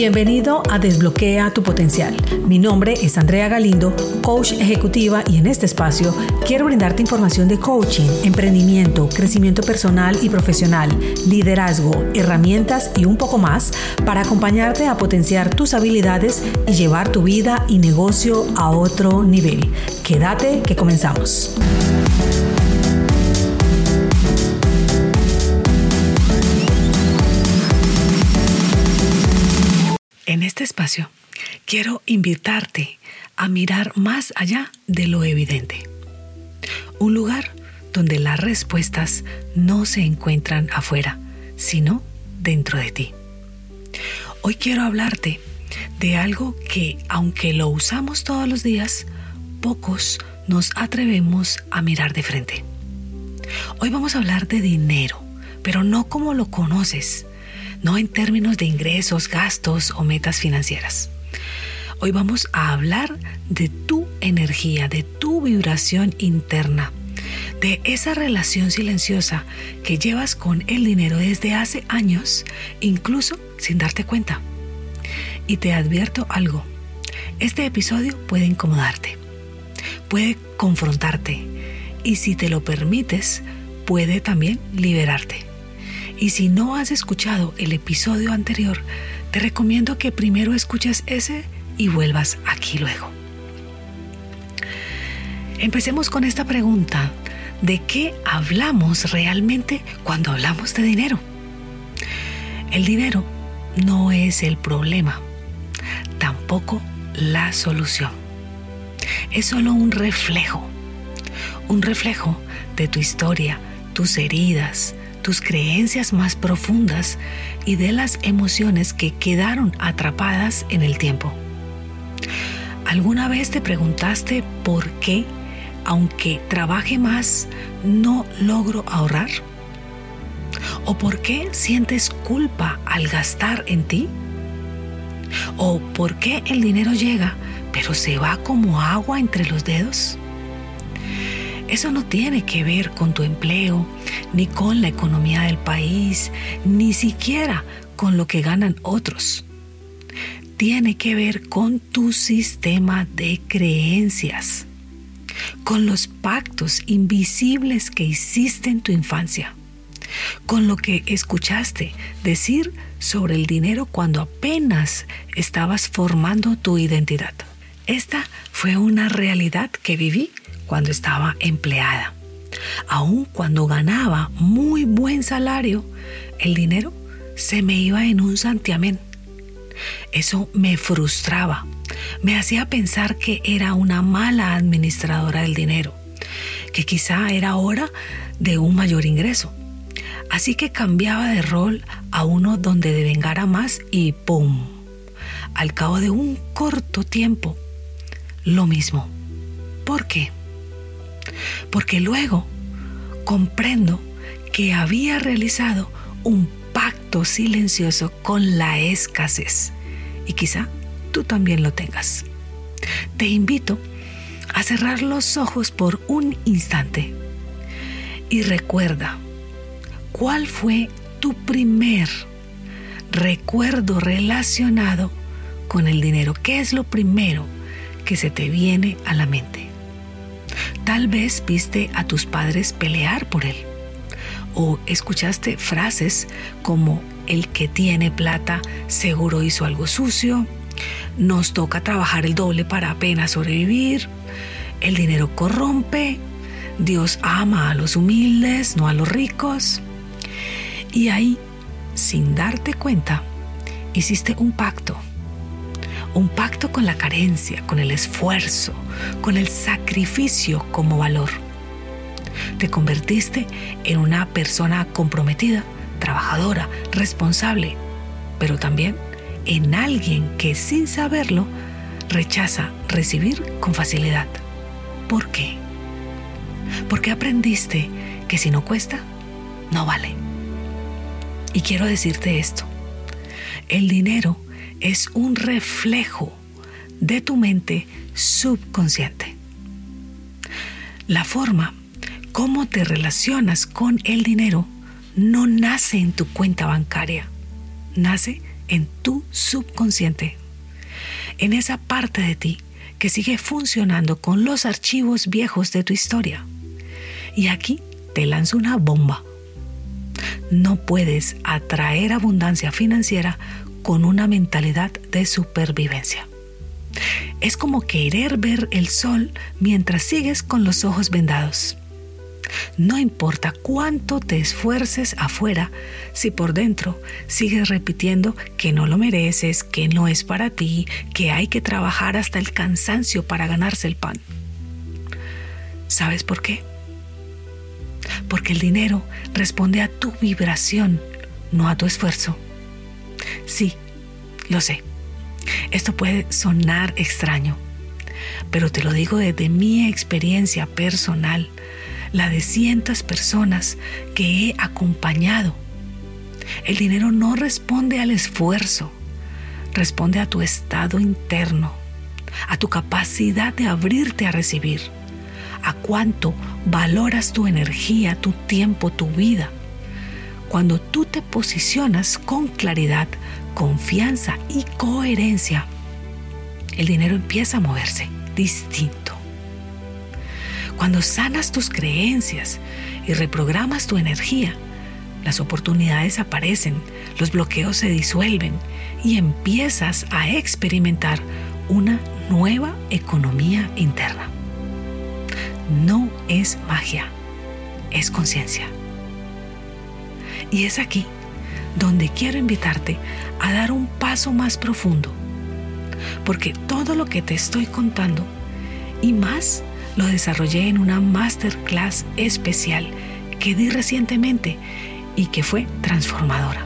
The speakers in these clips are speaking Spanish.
Bienvenido a Desbloquea tu Potencial. Mi nombre es Andrea Galindo, coach ejecutiva, y en este espacio quiero brindarte información de coaching, emprendimiento, crecimiento personal y profesional, liderazgo, herramientas y un poco más para acompañarte a potenciar tus habilidades y llevar tu vida y negocio a otro nivel. Quédate que comenzamos. En este espacio quiero invitarte a mirar más allá de lo evidente. Un lugar donde las respuestas no se encuentran afuera, sino dentro de ti. Hoy quiero hablarte de algo que, aunque lo usamos todos los días, pocos nos atrevemos a mirar de frente. Hoy vamos a hablar de dinero, pero no como lo conoces. No en términos de ingresos, gastos o metas financieras. Hoy vamos a hablar de tu energía, de tu vibración interna, de esa relación silenciosa que llevas con el dinero desde hace años, incluso sin darte cuenta. Y te advierto algo, este episodio puede incomodarte, puede confrontarte y, si te lo permites, puede también liberarte. Y si no has escuchado el episodio anterior, te recomiendo que primero escuches ese y vuelvas aquí luego. Empecemos con esta pregunta: ¿de qué hablamos realmente cuando hablamos de dinero? El dinero no es el problema, tampoco la solución. Es solo un reflejo de tu historia, tus heridas, tus creencias más profundas y de las emociones que quedaron atrapadas en el tiempo. ¿Alguna vez te preguntaste por qué, aunque trabaje más, no logro ahorrar? ¿O por qué sientes culpa al gastar en ti? ¿O por qué el dinero llega, pero se va como agua entre los dedos? Eso no tiene que ver con tu empleo, ni con la economía del país, ni siquiera con lo que ganan otros. Tiene que ver con tu sistema de creencias, con los pactos invisibles que hiciste en tu infancia, con lo que escuchaste decir sobre el dinero cuando apenas estabas formando tu identidad. Esta fue una realidad que viví cuando estaba empleada. Aun cuando ganaba muy buen salario, el dinero se me iba en un santiamén. Eso me frustraba, me hacía pensar que era una mala administradora del dinero, que quizá era hora de un mayor ingreso. Así que cambiaba de rol a uno donde devengara más y ¡pum! Al cabo de un corto tiempo, lo mismo. ¿Por qué? Porque luego comprendo que había realizado un pacto silencioso con la escasez, y quizá tú también lo tengas. Te invito a cerrar los ojos por un instante y recuerda cuál fue tu primer recuerdo relacionado con el dinero. ¿Qué es lo primero que se te viene a la mente? Tal vez viste a tus padres pelear por él, o escuchaste frases como: el que tiene plata seguro hizo algo sucio, nos toca trabajar el doble para apenas sobrevivir, el dinero corrompe, Dios ama a los humildes, no a los ricos. Y ahí, sin darte cuenta, hiciste un pacto con la carencia, con el esfuerzo, con el sacrificio como valor. Te convertiste en una persona comprometida, trabajadora, responsable, pero también en alguien que, sin saberlo, rechaza recibir con facilidad. ¿Por qué? Porque aprendiste que si no cuesta, no vale. Y quiero decirte esto: el dinero es un reflejo de tu mente subconsciente. La forma como te relacionas con el dinero no nace en tu cuenta bancaria, nace en tu subconsciente, en esa parte de ti que sigue funcionando con los archivos viejos de tu historia. Y aquí te lanzo una bomba. No puedes atraer abundancia financiera con una mentalidad de supervivencia. Es como querer ver el sol mientras sigues con los ojos vendados. No importa cuánto te esfuerces afuera, si por dentro sigues repitiendo que no lo mereces, que no es para ti, que hay que trabajar hasta el cansancio para ganarse el pan. ¿Sabes por qué? Porque el dinero responde a tu vibración, no a tu esfuerzo. Sí, lo sé. Esto puede sonar extraño, pero te lo digo desde mi experiencia personal, la de cientos personas que he acompañado. El dinero no responde al esfuerzo, responde a tu estado interno, a tu capacidad de abrirte a recibir, a cuánto valoras tu energía, tu tiempo, tu vida. Cuando tú te posicionas con claridad, confianza y coherencia, el dinero empieza a moverse distinto. Cuando sanas tus creencias y reprogramas tu energía, las oportunidades aparecen, los bloqueos se disuelven y empiezas a experimentar una nueva economía interna. No es magia, es conciencia. Y es aquí donde quiero invitarte a dar un paso más profundo, porque todo lo que te estoy contando y más lo desarrollé en una masterclass especial que di recientemente y que fue transformadora.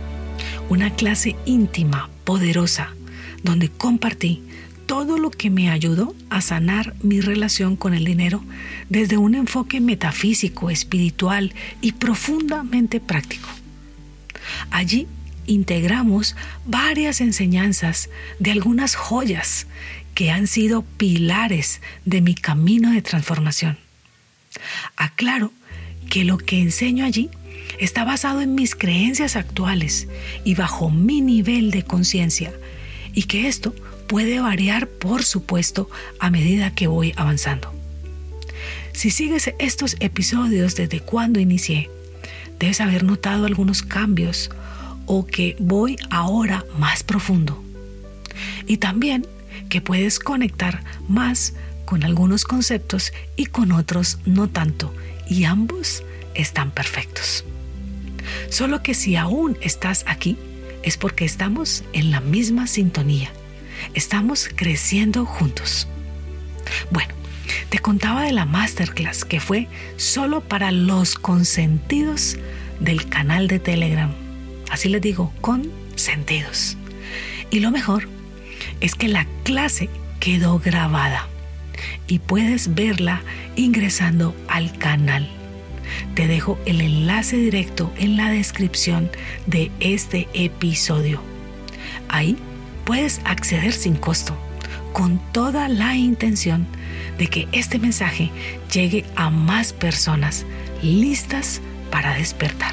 Una clase íntima, poderosa, donde compartí todo lo que me ayudó a sanar mi relación con el dinero desde un enfoque metafísico, espiritual y profundamente práctico. Allí integramos varias enseñanzas de algunas joyas que han sido pilares de mi camino de transformación. Aclaro que lo que enseño allí está basado en mis creencias actuales y bajo mi nivel de conciencia, y que esto puede variar, por supuesto, a medida que voy avanzando. Si sigues estos episodios desde cuando inicié, debes haber notado algunos cambios o que voy ahora más profundo. Y también que puedes conectar más con algunos conceptos y con otros no tanto, y ambos están perfectos. Solo que si aún estás aquí, es porque estamos en la misma sintonía. Estamos creciendo juntos. Bueno, te contaba de la masterclass que fue solo para los consentidos del canal de Telegram. Así les digo, consentidos. Y lo mejor es que la clase quedó grabada y puedes verla ingresando al canal. Te dejo el enlace directo en la descripción de este episodio. Ahí puedes acceder sin costo, con toda la intención de que este mensaje llegue a más personas listas para despertar.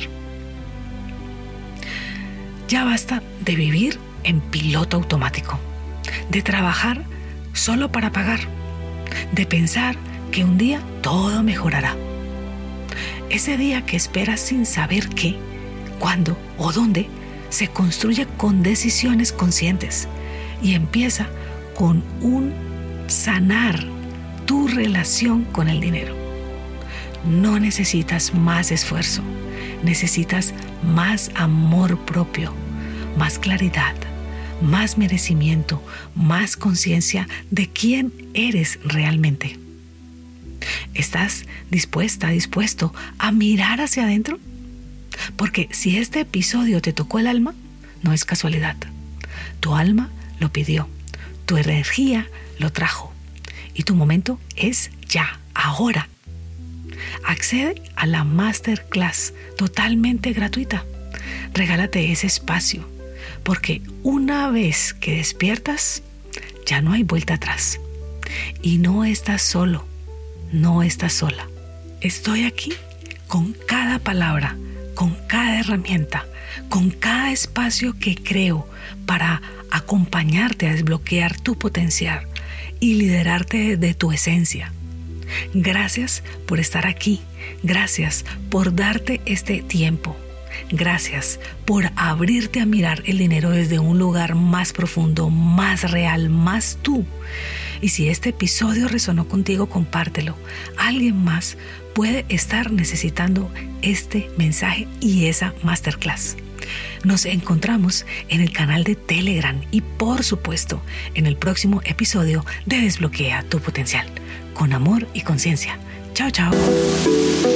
Ya basta de vivir en piloto automático, de trabajar solo para pagar, de pensar que un día todo mejorará. Ese día que esperas sin saber qué, cuándo o dónde, se construye con decisiones conscientes y empieza con un sanar tu relación con el dinero. No necesitas más esfuerzo, necesitas más amor propio, más claridad, más merecimiento, más conciencia de quién eres realmente. ¿Estás dispuesto a mirar hacia adentro? Porque si este episodio te tocó el alma, no es casualidad. Tu alma lo pidió, tu energía lo trajo y tu momento es ya, ahora. Accede a la masterclass totalmente gratuita. Regálate ese espacio, porque una vez que despiertas, ya no hay vuelta atrás. Y no estás solo, no estás sola. Estoy aquí con cada palabra, con cada herramienta, con cada espacio que creo para acompañarte a desbloquear tu potencial y liderarte de tu esencia. Gracias por estar aquí. Gracias por darte este tiempo. Gracias por abrirte a mirar el dinero desde un lugar más profundo, más real, más tú. Y si este episodio resonó contigo, compártelo. Alguien más puede estar necesitando este mensaje y esa masterclass. Nos encontramos en el canal de Telegram y, por supuesto, en el próximo episodio de Desbloquea tu Potencial. Con amor y conciencia. Chao, chao.